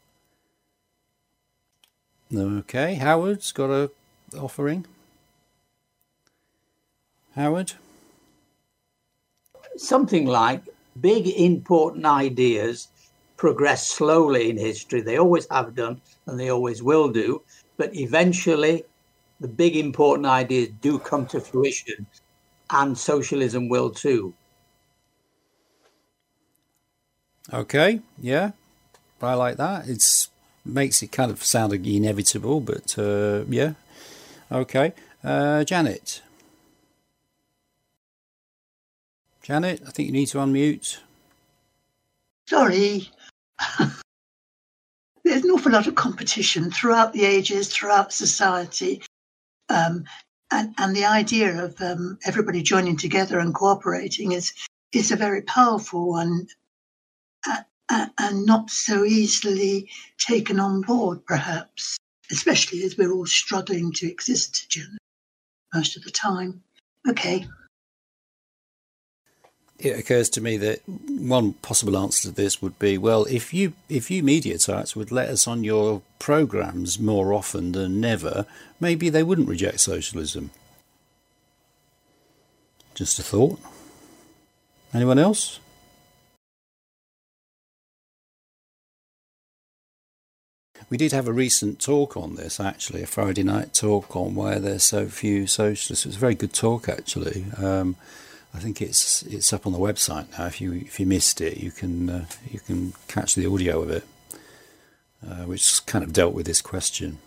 Okay, Howard's got a offering. Howard? Something like big important ideas progress slowly in history. They always have done and they always will do. But eventually the big important ideas do come to fruition, and socialism will too. Okay, yeah, I like that. It's makes it kind of sound inevitable, but uh, yeah, okay. Uh, Janet. Janet, I think you need to unmute. Sorry. There's an awful lot of competition throughout the ages, throughout society. Um, and, and the idea of um, everybody joining together and cooperating is is a very powerful one, uh, uh, and not so easily taken on board, perhaps, especially as we're all struggling to exist together most of the time. Okay. It occurs to me that one possible answer to this would be, well, if you if you media types would let us on your programmes more often than never, maybe they wouldn't reject socialism. Just a thought. Anyone else? We did have a recent talk on this, actually, a Friday night talk on why there's so few socialists. It was a very good talk, actually. Um, I think it's it's up on the website now. If you if you missed it, you can uh, you can catch the audio of it, uh, which kind of dealt with this question.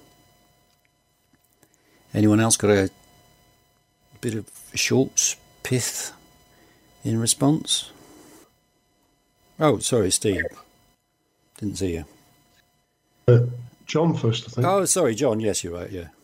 Anyone else got a bit of short pith in response? Oh, sorry, Steve. Didn't see you. Uh, John first, I think. Oh, sorry, John. Yes, you're right. Yeah.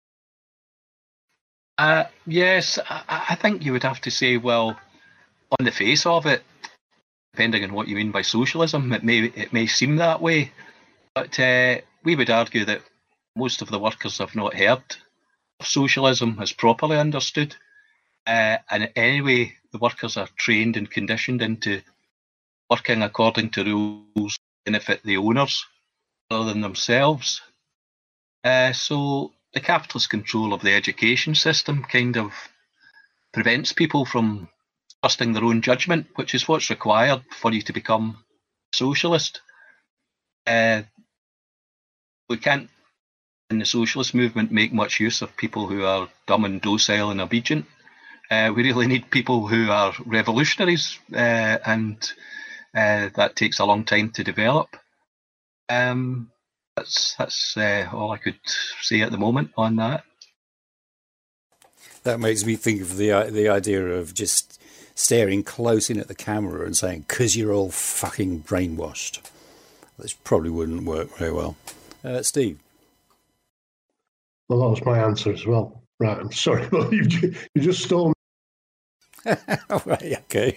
Uh, yes, I, I think you would have to say, well, on the face of it, depending on what you mean by socialism, it may it may seem that way, but uh, we would argue that most of the workers have not heard socialism is properly understood. Uh, and anyway, the workers are trained and conditioned into working according to rules that benefit the owners rather than themselves. Uh, so the capitalist control of the education system kind of prevents people from trusting their own judgment, which is what's required for you to become a socialist. Uh, we can't, in the socialist movement, make much use of people who are dumb and docile and obedient. Uh, we really need people who are revolutionaries, uh, and uh, that takes a long time to develop. Um, that's that's uh, all I could say at the moment on that. That makes me think of the the idea of just staring close in at the camera and saying, "'Cause you're all fucking brainwashed." This probably wouldn't work very well. Uh, Steve? Well, that was my answer as well. Right, I'm sorry, but you you just stole me. Right, okay.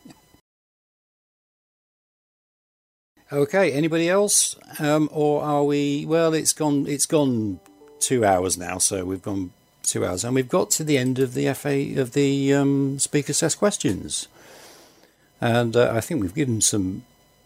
Okay, anybody else? Um, or are we... Well, it's gone It's gone two hours now, so we've gone two hours, and we've got to the end of the F A, of the um, Speaker Says Questions. And uh, I think we've given some...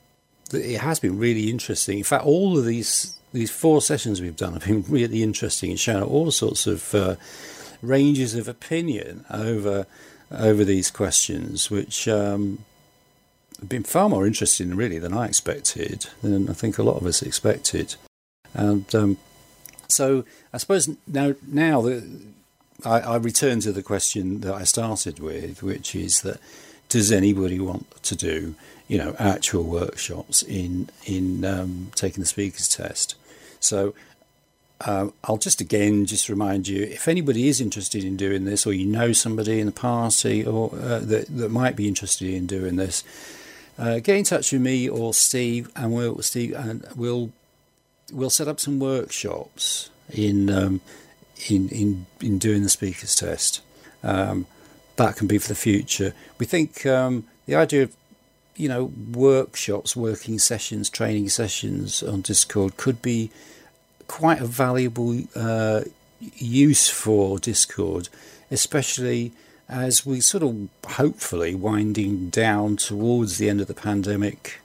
It has been really interesting. In fact, all of these these four sessions we've done have been really interesting and shown all sorts of uh, ranges of opinion over over these questions, which um, have been far more interesting, really, than I expected, than I think a lot of us expected. And um, so I suppose now, now that I, I return to the question that I started with, which is that does anybody want to do, you know, actual workshops in in um, taking the speaker's test? So uh, I'll just again just remind you, if anybody is interested in doing this, or you know somebody in the party or uh, that that might be interested in doing this, uh, get in touch with me or Steve, and we'll Steve and we'll we'll set up some workshops in um, in in in doing the speaker's test. Um, that can be for the future. We think um, the idea of, you know, workshops, working sessions, training sessions on Discord could be quite a valuable uh, use for Discord, especially as we sort of hopefully winding down towards the end of the pandemic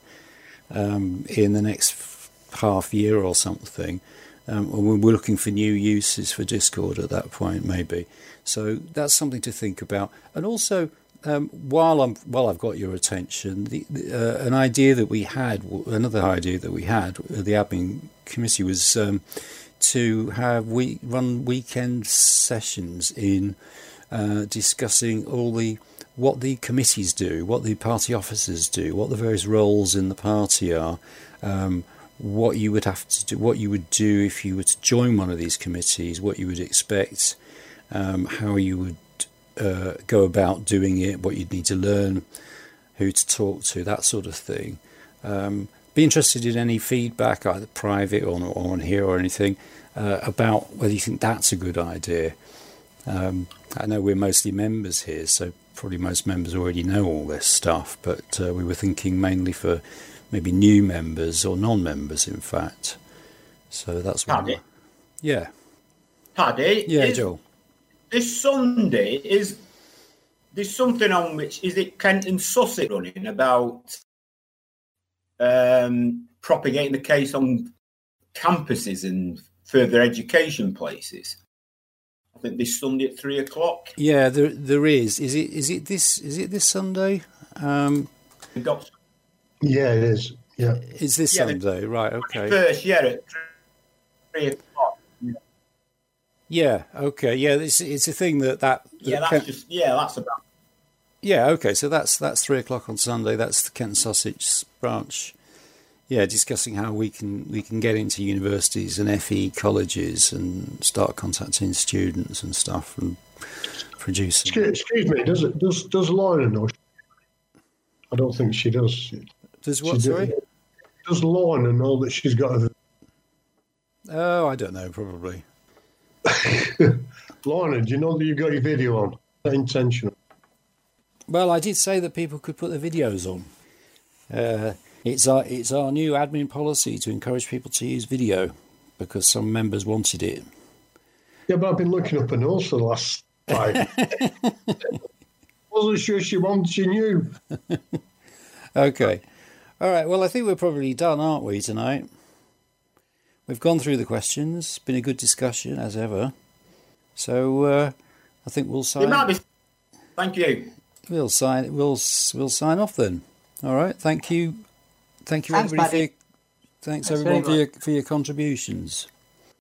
um, in the next half year or something. Um, and we're looking for new uses for Discord at that point, maybe. So that's something to think about. And also, Um, while I'm while I've got your attention, the, the, uh, an idea that we had, another idea that we had, the admin committee, was um, to have we run weekend sessions in uh, discussing all the what the committees do, what the party officers do, what the various roles in the party are, um, what you would have to do, what you would do if you were to join one of these committees, what you would expect, um, how you would Uh, go about doing it, what you'd need to learn, who to talk to, that sort of thing. Um, be interested in any feedback, either private or, or on here or anything, uh, about whether you think that's a good idea. Um, I know we're mostly members here, so probably most members already know all this stuff, but uh, we were thinking mainly for maybe new members or non-members, in fact. So that's what... Paddy? Yeah. Paddy? Yeah, is, Joel. This Sunday, is there's something on which, is it Kent and Sussex running about um, propagating the case on campuses and further education places? I think this Sunday at three o'clock. Yeah, there there is. Is it is it this is it this Sunday? Um, We've got. Yeah, it is. Yeah, it's this Yeah, Sunday, right? Okay. First, yeah, at three o'clock. Yeah. Okay. Yeah. It's it's a thing that that. Yeah, that that's Kent, just yeah, that's about. Yeah. Okay. So that's that's three o'clock on Sunday. That's the Kent and Sussex branch. Yeah, discussing how we can we can get into universities and F E colleges and start contacting students and stuff and producing. Excuse, excuse me, does it does does Lorna know? I don't think she does. Does what? She Sorry. Does, does Lorna know that she's got a? Oh, I don't know. Probably. Lorna, do you know that you've got your video on? Not intentional. Well, I did say that people could put their videos on. Uh, it's our it's our new admin policy to encourage people to use video because some members wanted it. Yeah, but I've been looking up her nose for the last five. Wasn't sure she wanted, she knew. Okay. All right, well, I think we're probably done, aren't we, tonight? We've gone through the questions. It's been a good discussion, as ever. So uh, I think we'll sign... Be... Thank you. We'll sign, we'll, we'll sign off then. All right, thank you. Thank you, Thanks, everybody, for your, Paddy. thanks, Thanks everyone, for very your, for your contributions.